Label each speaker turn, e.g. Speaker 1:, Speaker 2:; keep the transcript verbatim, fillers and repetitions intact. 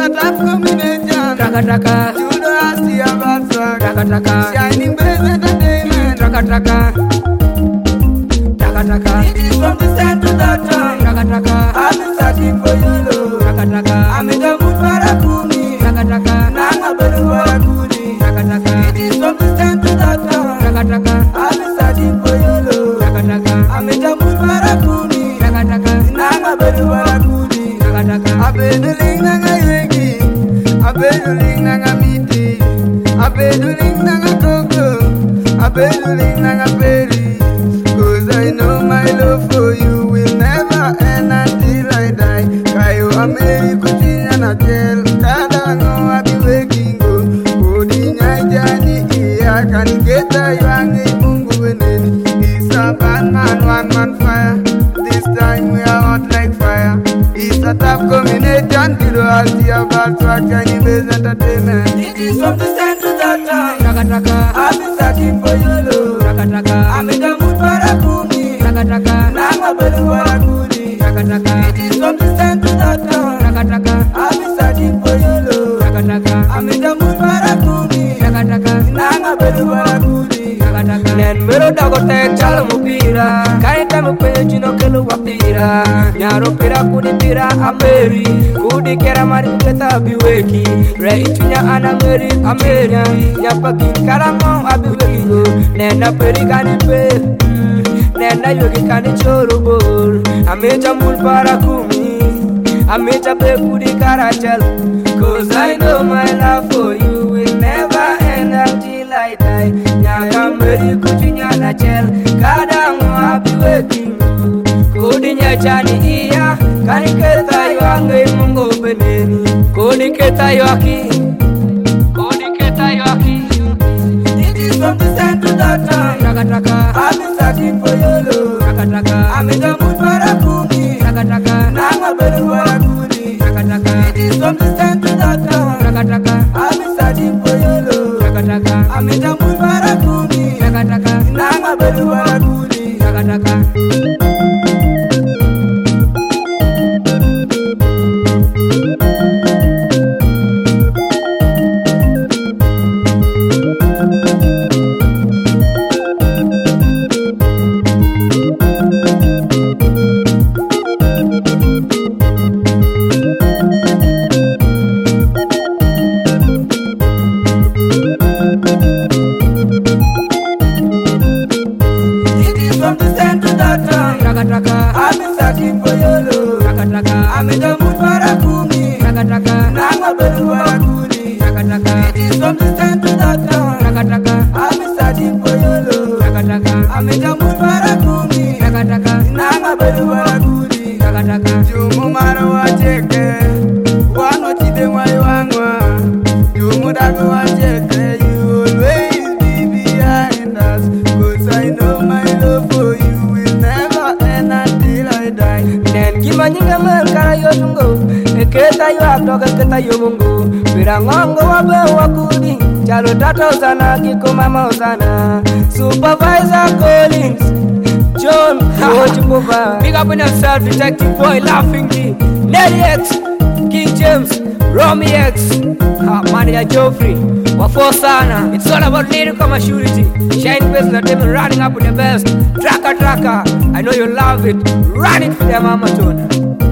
Speaker 1: a top combination.
Speaker 2: Traka traka.
Speaker 1: You know I see a bad swag.
Speaker 2: Traka traka.
Speaker 1: Shining Blaze Entertainment.
Speaker 2: Traka traka. Traka traka.
Speaker 1: It is from the center to the top.
Speaker 2: Traka traka.
Speaker 1: I've been searching for you, Lord.
Speaker 2: Traka traka.
Speaker 1: I'm in the mood for a kumi.
Speaker 2: Traka traka.
Speaker 1: Nanga beru for a kuni.
Speaker 2: Traka traka.
Speaker 1: It is from the center to the top.
Speaker 2: Traka traka.
Speaker 1: I've been searching for you, Lord.
Speaker 2: Traka traka.
Speaker 1: I'm in the mood for a kuni.
Speaker 2: Traka traka.
Speaker 1: Nanga beru for a kuni.
Speaker 2: Traka traka.
Speaker 1: I've been doing nanga yegi. I've been doing nanga miti. I've been doing nanga koko. I've been doing nanga peri. Cause I know my love for you will never end until I die. Kayo ameri kuchinya na tel. Kada no I be waking go. Odi nyajani iya kaniketa yangi mungu weneni. It's a bad man, one man fire. This time we are hot like fire. It's a top combination. Kilo alti a bad swag. Shining Blaze Entertainment. It is from the center to the top.
Speaker 2: Traka traka.
Speaker 1: I've been searching for you, Lord.
Speaker 2: Traka traka.
Speaker 1: I'm in the mood for a kumi.
Speaker 2: Traka traka.
Speaker 1: Nanga beru for a kuni.
Speaker 2: Traka traka.
Speaker 1: It is from the center to the top.
Speaker 2: Traka traka.
Speaker 1: I've been searching for you, Lord.
Speaker 2: Traka traka.
Speaker 1: I'm in the mood for a kuni.
Speaker 2: Traka traka.
Speaker 1: Nanga beru for a kuni.
Speaker 2: Traka traka. Nen mero dago tek chalo mupira. Kaita mupenyo chino kelo wapira. Nyaro pira kudi pira ameri. Kudi kera mari kuketa biweki. Re ichunya anameri ameri. Nyapa kikaramo abiweki go. Nena peri kani pe. Nena yogi kani choro bor. Amecha mul para kumi. Amecha pe kudi karachal. Cause I know my love for you will never end until I die. Nyaka meri kuchinya na chel. Kadango abiweki. Kodi nyachani iya. Kani keta yoange mungo beneni. Kodi keta yoaki. Kodi keta yoaki.
Speaker 1: It is from the center to the top.
Speaker 2: Traka traka.
Speaker 1: I've been searching for you, Lord.
Speaker 2: Traka traka.
Speaker 1: I'm in the mood for a kumi.
Speaker 2: Traka traka.
Speaker 1: Nanga beru for a kuni.
Speaker 2: Traka traka.
Speaker 1: It is from the center to the top.
Speaker 2: Traka traka.
Speaker 1: I've been searching for you, Lord.
Speaker 2: Traka traka.
Speaker 1: I'm in the mood for a kuni.
Speaker 2: Traka traka.
Speaker 1: Nanga beru for a kuni.
Speaker 2: Traka traka.
Speaker 1: From the center to the top.
Speaker 2: Traka traka.
Speaker 1: I've been searching for you, Lord.
Speaker 2: Traka traka.
Speaker 1: I'm in the mood for a kumi.
Speaker 2: Traka traka.
Speaker 1: Nanga beru for a kuni.
Speaker 2: Traka traka.
Speaker 1: It is from the center to the top.
Speaker 2: Traka traka.
Speaker 1: I've been searching for you, Lord.
Speaker 2: Traka traka.
Speaker 1: I'm in the mood for a kumi.
Speaker 2: Traka traka.
Speaker 1: Nanga beru for a kuni.
Speaker 2: Traka traka.
Speaker 1: Jumu maro wa cheke. Wano chide wa yuangwa. Jumu dago wa cheke. You always be behind us. Cause I know my love for you will never end until I die.
Speaker 2: Nen kimanyinga mer kara yotungo. Eketa yo aktoka keta yo mungu. Pirangongo wabe wakudi. Chalo tata usana kiko mama usana. Supervisor Collins. John Wojumova. Big up on yourself, Detective Boy, Laughing G. Nelly X. King James. Romy X. Ah, Manager Joffrey. Wafo sana. It's all about lyrical maturity. Shining Blaze Entertainment running up with the best. Traka traka. I know you love it. Run it for them, Mama Tona.